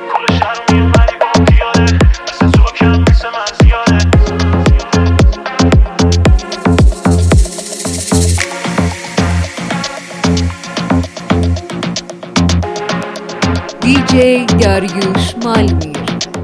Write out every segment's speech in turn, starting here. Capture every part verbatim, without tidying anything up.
دی جی داریوش مالمیر.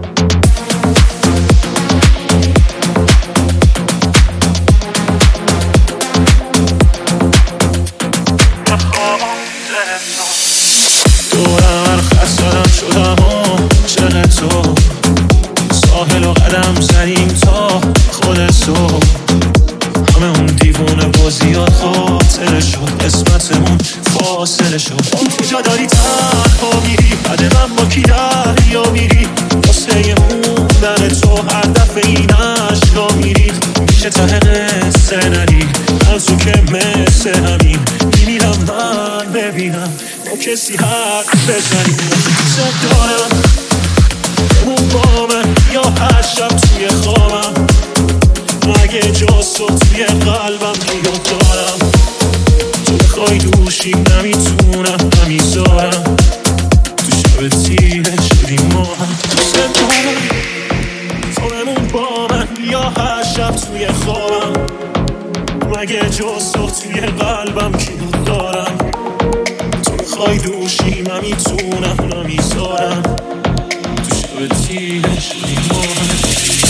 دورم خستم شدم و چه تو ساحل و قدم زنیم تا خود صبح. همه اون دیوونه بازیات خاطره شد، قسمتمون فاصله شد. اون کجا داری تنها میری، بعد من با کی دریا میری، واسه موندن تو هر دفعه این عشقا میری. میشه ته قصه نری از تو که مثل همین میمیرم من ببینم با کسی حرف بزنی. دوست دارم اون با من یا هر شب توی خوابم، اگه جاست توی قلبم دیگه دارم. تو بخوای دوشی نمیتونم نمیذارم، تو شب تیره شدیم ما هم. دوست دارم تو بمون با من یا هر شب توی خوابم، اگه جاست توی قلبم دیگه دارم. تو بخوای دوشی نمیتونم نمیذارم، تو شب تیره شدیم ما هم.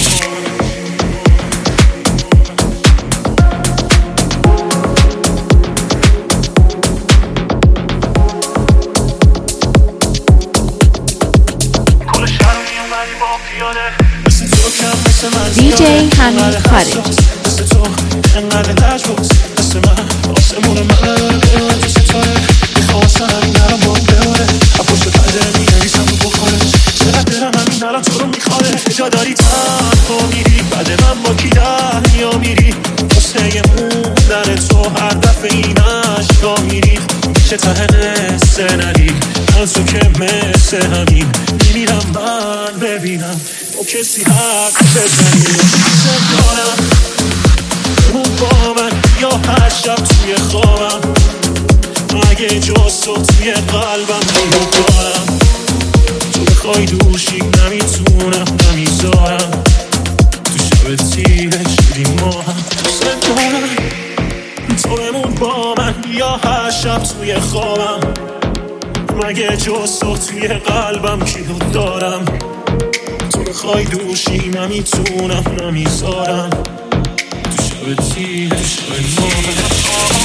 دی جی همین خارج. مثل تو انقدر لج بود مثل من، آسمون من دوست توه. میخوام اصلا همین الان با بباره، پشت پرده مینویسم رو بخورش. چقدر دلم همین الان تو رو میخواره. کجا داری تنها میری، بعد من با کی دریا میری، واسه موندن تو هر دفعه این عشقا میری. میشه ته قصه نری از تو که مثل همین میمیرم من ببینم با کسی حرف بزنی. دوست دارم اون با من یا هر شب توی خوابم، اگه جاست توی قلبم دیگه دارم. تو بخوای دوشی نمیتونم نمیذارم، تو شب تیره شدیم ما هم. دوست دارم تو بمون با من یا هر شب توی خوابم، مگه جاست توی قلبم کیو دارم. تو بخوای دوشی نمیتونم نمیذارم، تو شب تیره شدیم ما هم.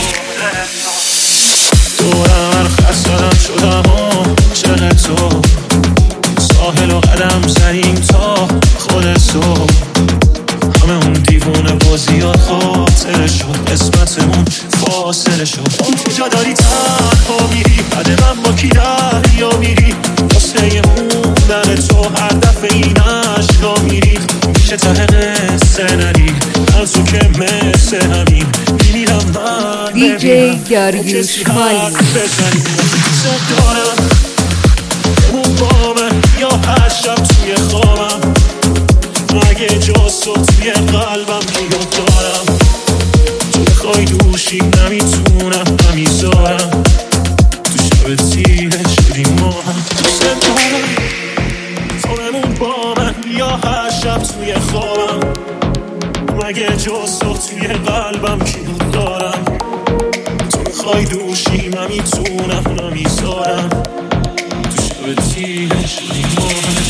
دورم خستم شدم و چه تو ساحل و قدم زنیم تا خود صبح. همه اون دیوونه بازیات خاطره شد، قسمتمون فاصله شد. اون کجا داری تنها میری، بعد من با کی دریا میری، واسه موندن تو هر دفعه این عشقا میری. میشه ته قصه نری از تو که مثل همین میمیرم من دی جی داریوش مالمیر. دوست دارم اون با من یا هر شب توی خوابم، اگه جاست توی قلبم دیگه دارم. تو بخوای دوشی نمیتونم نمیذارم، تو شب تیره شدیم ما هم. دوست دارم تو بمون با من یا هر شب توی خوابم، اگه جاست توی قلبم دیگه دارم. تو بخوای دوشی نمیتونم نمیذارم، تو شب تیره شدیم ما هم.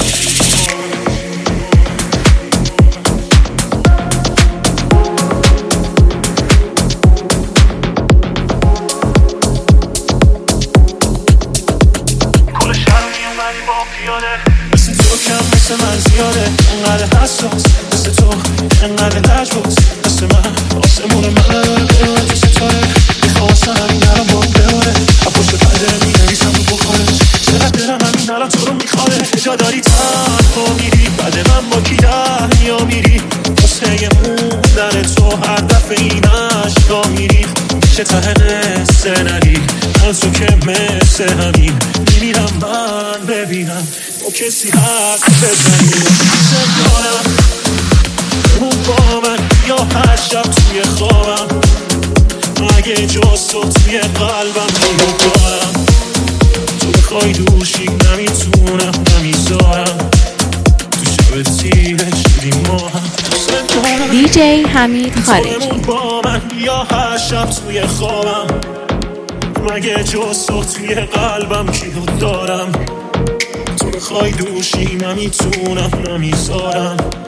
مثل تو کم مثل من زیاده، انقدر حساس مثل تو انقدر لج بود مثل من، آسمون من دوست توه. میخوام اصلا همین الان با بباره، پشت پرده مینویسم رو بخورش. چقدر دلم همین الان تو رو میخواره. کجا داری تنها میری، بعد من با کی دریا میری، واسه موندن تو هر دفعه این عشقا میری. میشه ته قصه نری از تو که مثل همین میمیرم من ببینم با کسی حرف بزنی. دوست دارم اون با من یا هر شب توی خوابم، اگه جاست توی قلبم دیگه دارم. تو بخوای دوشی نمیتونم نمیذارم، دیجی حمید خارجی. با من یا هر شب توی خوابم، مگه جز تو توی قلبم کیو دارم؟ تو بخوای دوشی نمیتونم نمیذارم.